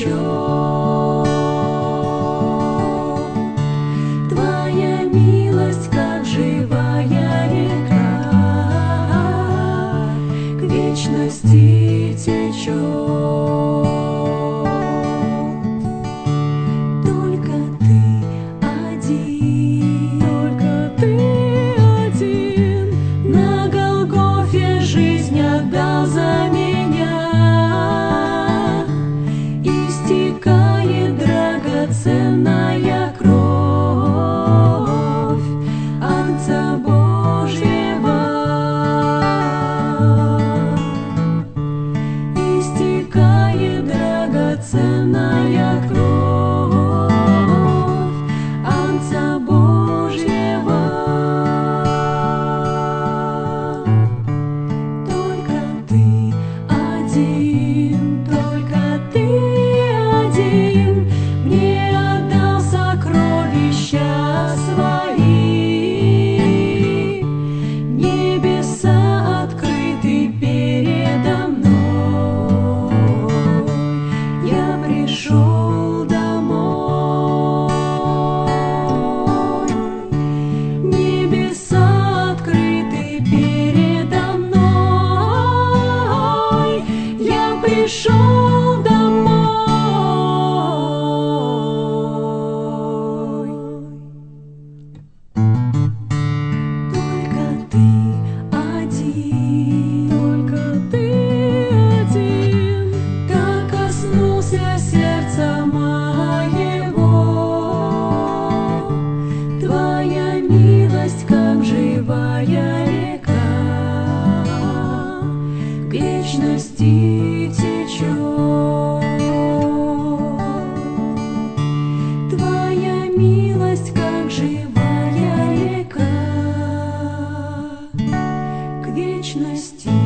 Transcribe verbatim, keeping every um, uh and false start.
течет. Твоя милость, как живая река, к вечности течет. Драгоценная кровь Агнца Божьего, истекает драгоценная кровь Агнца Божьего. Только ты один, только ты один мне свои. Небеса открыты передо мной, я пришел домой. Небеса открыты передо мной, я пришел домой. Сердца моего, твоя милость, как живая река, к вечности течет. Твоя милость, как живая река, к вечности